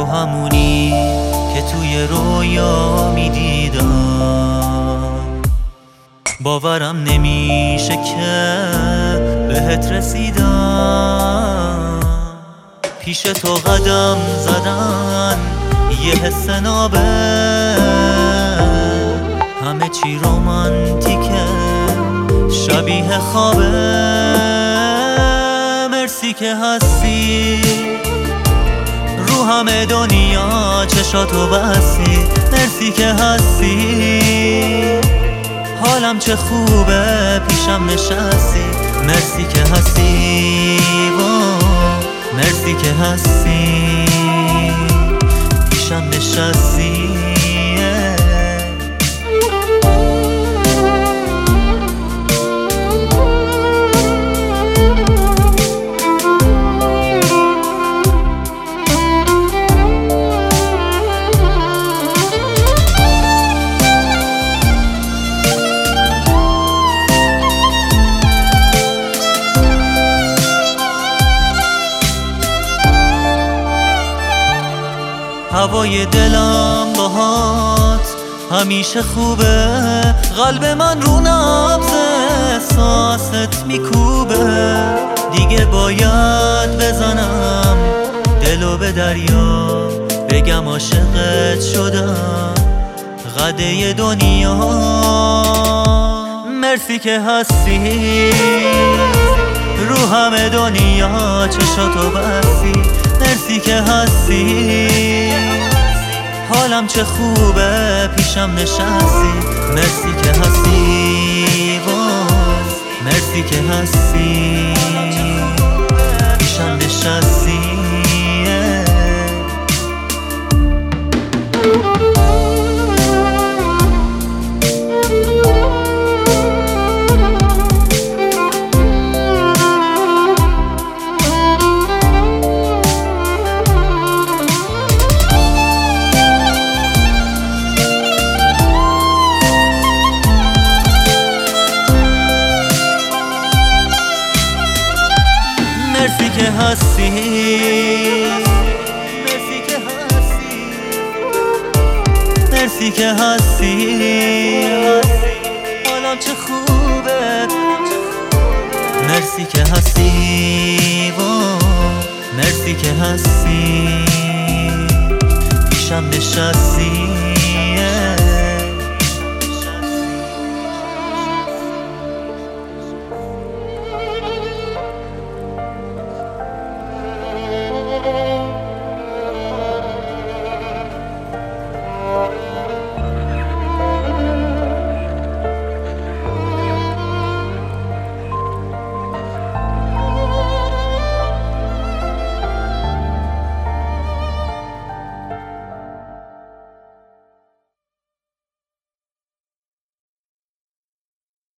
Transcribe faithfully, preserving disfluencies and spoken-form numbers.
تو همونی که توی رویا میدیدم. باورم نمیشه که بهت رسیدم. پیش تو قدم زدن یه حس نابه، همه چی رومانتیکه شبیه خوابه. مرسی که هستی رو همه دنیا چشاتو بستی. مرسی که هستی حالم چه خوبه پیشم نشستی. مرسی که هستی مرسی که هستی پیشم نشستی. هوای دلم باهات همیشه خوبه، قلب من رو نبض احساست میکوبه. دیگه باید بزنم دلو به دریا، بگم عاشقت شدم قده دنیا. مرسی که هستی رو همه دنیا چشاتو بستی. مرسی که هستی حالم چه خوبه پیشم نشستی. مرسی که هستی مرسی که هستی پیشم نشستی. مرسی که هستی مرسی که هستی مرسی که هستی حالم چه خوبه. مرسی که هستی مرسی که هستی پیشم نشستی.